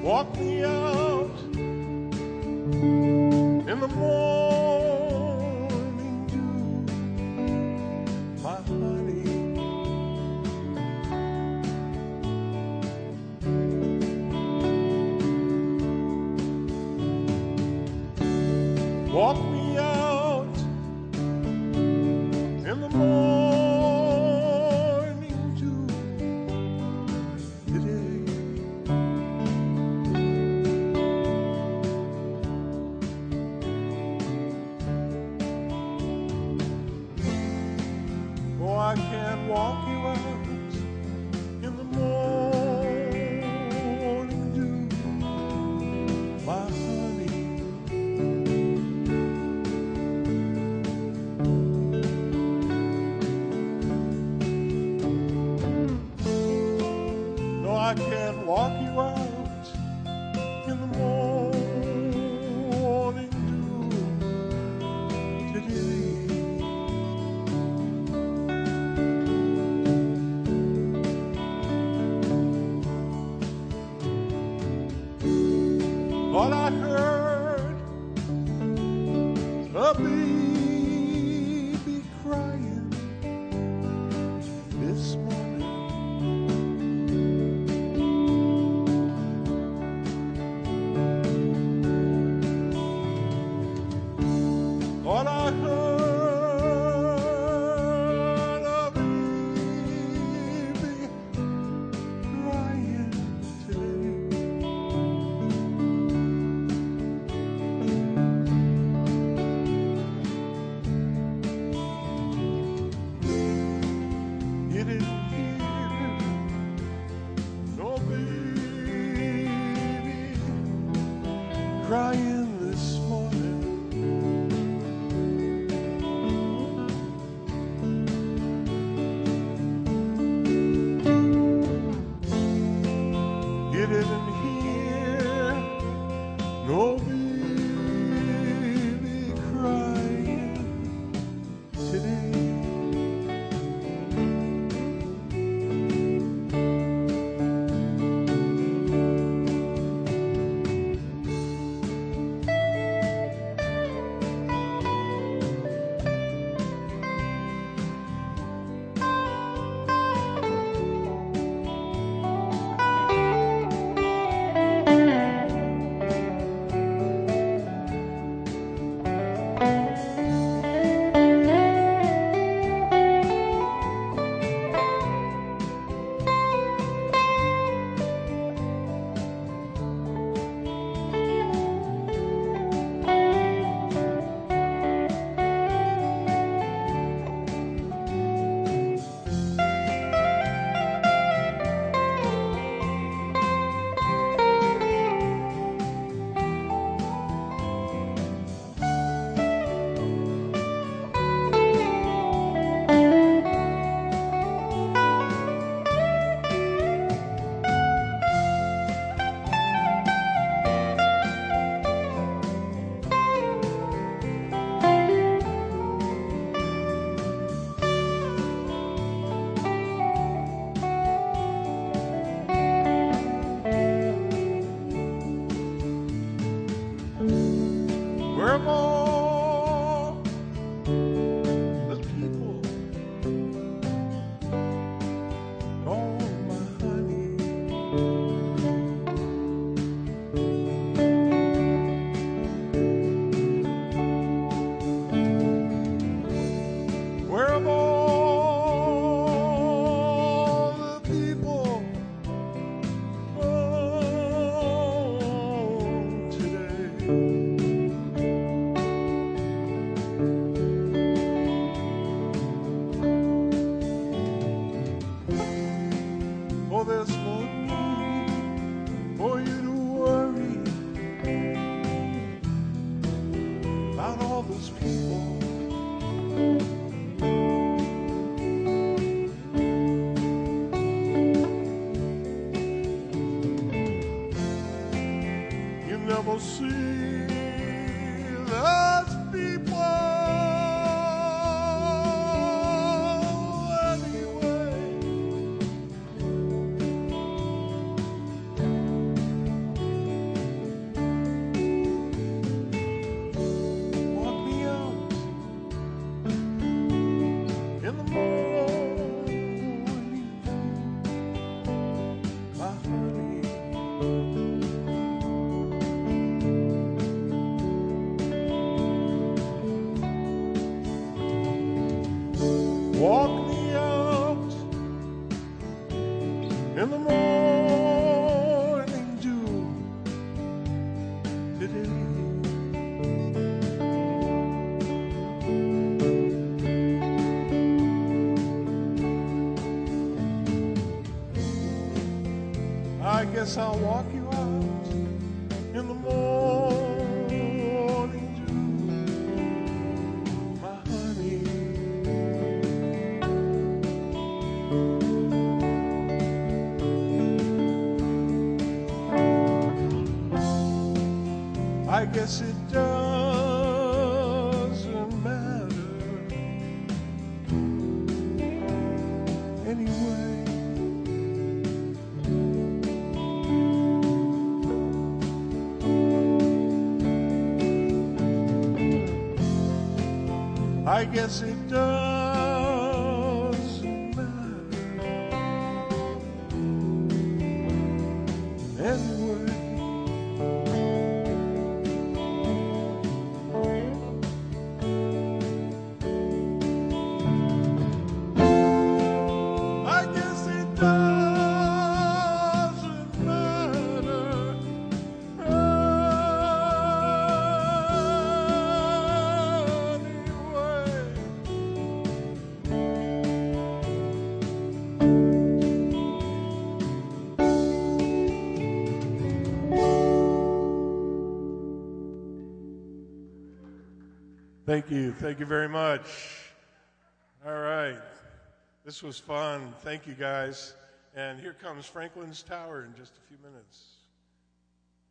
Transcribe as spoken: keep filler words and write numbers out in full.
Walk me out in the morning dew, my honey. Walk me out in the morning dew today. Oh, I can't walk you out in the morning dew, my honey. No, I can't walk you out in the morning dew today. Thought I heard a baby crying this morning. Thought I heard a baby crying today. You didn't hear no baby crying this morning. You didn't hear no baby crying today. Where have all the people gone, my honey? Where have all the people gone today? Oh, there's no need for you to worry about all those people. You never see those people anyway. guess I'll walk you out in the morning dew, my honey. I guess it doesn't matter anyway. I guess it doesn't matter anyway. I guess it doesn't matter Thank you. Thank you very much. All right. This was fun. Thank you, guys. And here comes Franklin's Tower in just a few minutes.